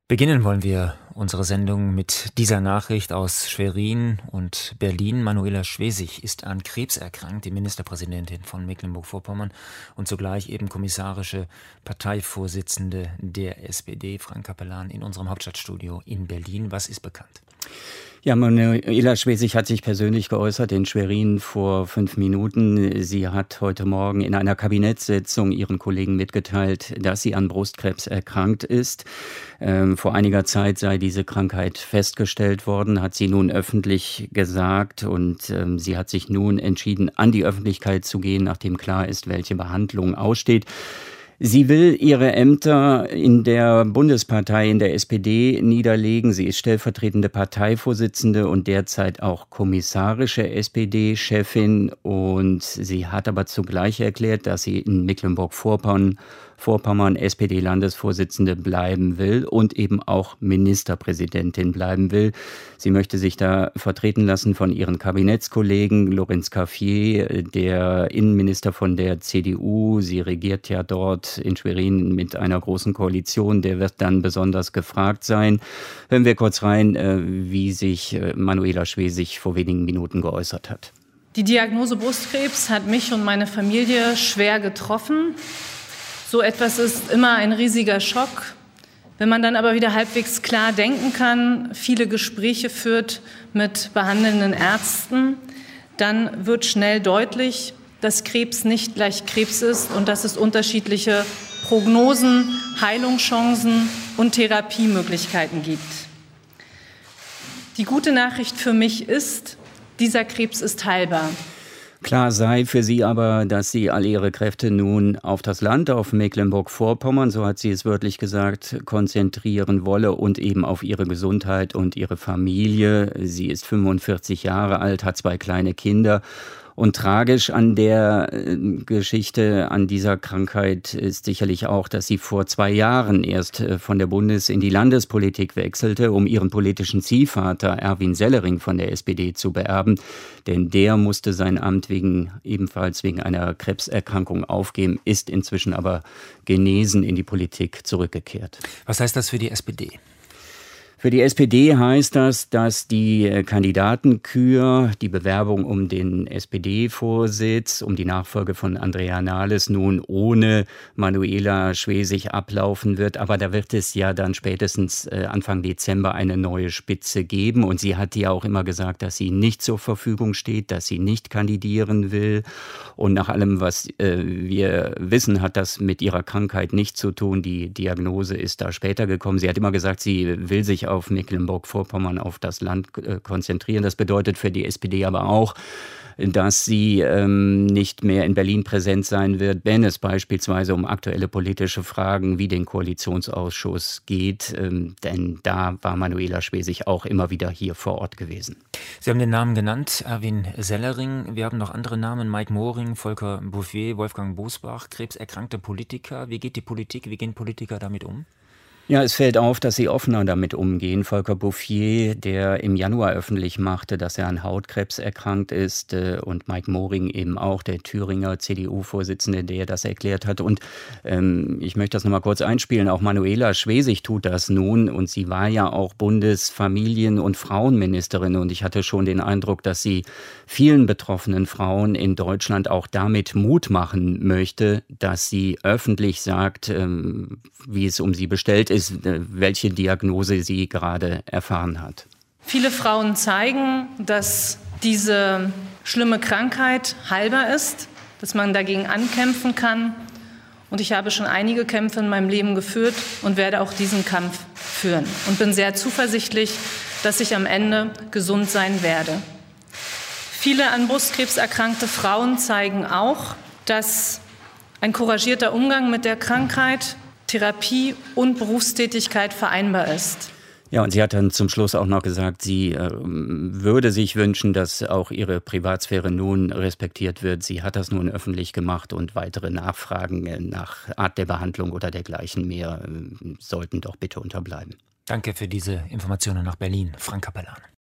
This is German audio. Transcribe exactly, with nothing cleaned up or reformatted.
Beginnen wollen wir unsere Sendung mit dieser Nachricht aus Schwerin und Berlin. Manuela Schwesig ist an Krebs erkrankt, die Ministerpräsidentin von Mecklenburg-Vorpommern und zugleich eben kommissarische Parteivorsitzende der S P D. Frank Capellan in unserem Hauptstadtstudio in Berlin. Was ist bekannt? Ja, Manuela Schwesig hat sich persönlich geäußert in Schwerin vor fünf Minuten. Sie hat heute Morgen in einer Kabinettssitzung ihren Kollegen mitgeteilt, dass sie an Brustkrebs erkrankt ist. Ähm, vor einiger Zeit sei diese Krankheit festgestellt worden, hat sie nun öffentlich gesagt. Und ähm, sie hat sich nun entschieden, an die Öffentlichkeit zu gehen, nachdem klar ist, welche Behandlung aussteht. Sie will ihre Ämter in der Bundespartei, in der S P D niederlegen. Sie ist stellvertretende Parteivorsitzende und derzeit auch kommissarische S P D-Chefin. Und sie hat aber zugleich erklärt, dass sie in Mecklenburg-Vorpommern Vorpommern S P D-Landesvorsitzende bleiben will und eben auch Ministerpräsidentin bleiben will. Sie möchte sich da vertreten lassen von ihren Kabinettskollegen. Lorenz Cafier, der Innenminister von der C D U, sie regiert ja dort in Schwerin mit einer großen Koalition, der wird dann besonders gefragt sein. Hören wir kurz rein, wie sich Manuela Schwesig vor wenigen Minuten geäußert hat. Die Diagnose Brustkrebs hat mich und meine Familie schwer getroffen. So etwas ist immer ein riesiger Schock. Wenn man dann aber wieder halbwegs klar denken kann, viele Gespräche führt mit behandelnden Ärzten, dann wird schnell deutlich, dass Krebs nicht gleich Krebs ist und dass es unterschiedliche Prognosen, Heilungschancen und Therapiemöglichkeiten gibt. Die gute Nachricht für mich ist, dieser Krebs ist heilbar. Klar sei für sie aber, dass sie all ihre Kräfte nun auf das Land, auf Mecklenburg-Vorpommern, so hat sie es wörtlich gesagt, konzentrieren wolle und eben auf ihre Gesundheit und ihre Familie. Sie ist fünfundvierzig Jahre alt, hat zwei kleine Kinder. Und tragisch an der Geschichte, an dieser Krankheit ist sicherlich auch, dass sie vor zwei Jahren erst von der Bundes- in die Landespolitik wechselte, um ihren politischen Ziehvater Erwin Sellering von der S P D zu beerben. Denn der musste sein Amt wegen, ebenfalls wegen einer Krebserkrankung aufgeben, ist inzwischen aber genesen in die Politik zurückgekehrt. Was heißt das für die S P D? Für die S P D heißt das, dass die Kandidatenkür, die Bewerbung um den S P D-Vorsitz, um die Nachfolge von Andrea Nahles nun ohne Manuela Schwesig ablaufen wird. Aber da wird es ja dann spätestens Anfang Dezember eine neue Spitze geben. Und sie hat ja auch immer gesagt, dass sie nicht zur Verfügung steht, dass sie nicht kandidieren will. Und nach allem, was äh, wir wissen, hat das mit ihrer Krankheit nichts zu tun. Die Diagnose ist da später gekommen. Sie hat immer gesagt, sie will sich auf Mecklenburg-Vorpommern, auf das Land äh, konzentrieren. Das bedeutet für die S P D aber auch, dass sie ähm, nicht mehr in Berlin präsent sein wird, wenn es beispielsweise um aktuelle politische Fragen wie den Koalitionsausschuss geht. Ähm, denn da war Manuela Schwesig auch immer wieder hier vor Ort gewesen. Sie haben den Namen genannt, Erwin Sellering. Wir haben noch andere Namen, Mike Moring, Volker Bouffier, Wolfgang Bosbach, krebserkrankte Politiker. Wie geht die Politik, wie gehen Politiker damit um? Ja, es fällt auf, dass sie offener damit umgehen. Volker Bouffier, der im Januar öffentlich machte, dass er an Hautkrebs erkrankt ist, und Mike Moring eben auch, der Thüringer C D U-Vorsitzende, der das erklärt hat. Und ähm, ich möchte das nochmal kurz einspielen. Auch Manuela Schwesig tut das nun und sie war ja auch Bundesfamilien- und Frauenministerin und ich hatte schon den Eindruck, dass sie vielen betroffenen Frauen in Deutschland auch damit Mut machen möchte, dass sie öffentlich sagt, ähm, wie es um sie bestellt ist, welche Diagnose sie gerade erfahren hat. Viele Frauen zeigen, dass diese schlimme Krankheit heilbar ist, dass man dagegen ankämpfen kann. Und ich habe schon einige Kämpfe in meinem Leben geführt und werde auch diesen Kampf führen. Und bin sehr zuversichtlich, dass ich am Ende gesund sein werde. Viele an Brustkrebs erkrankte Frauen zeigen auch, dass ein couragierter Umgang mit der Krankheit, Therapie und Berufstätigkeit vereinbar ist. Ja, und sie hat dann zum Schluss auch noch gesagt, sie äh, würde sich wünschen, dass auch ihre Privatsphäre nun respektiert wird. Sie hat das nun öffentlich gemacht und weitere Nachfragen nach Art der Behandlung oder dergleichen mehr äh, sollten doch bitte unterbleiben. Danke für diese Informationen nach Berlin, Frank Capellan.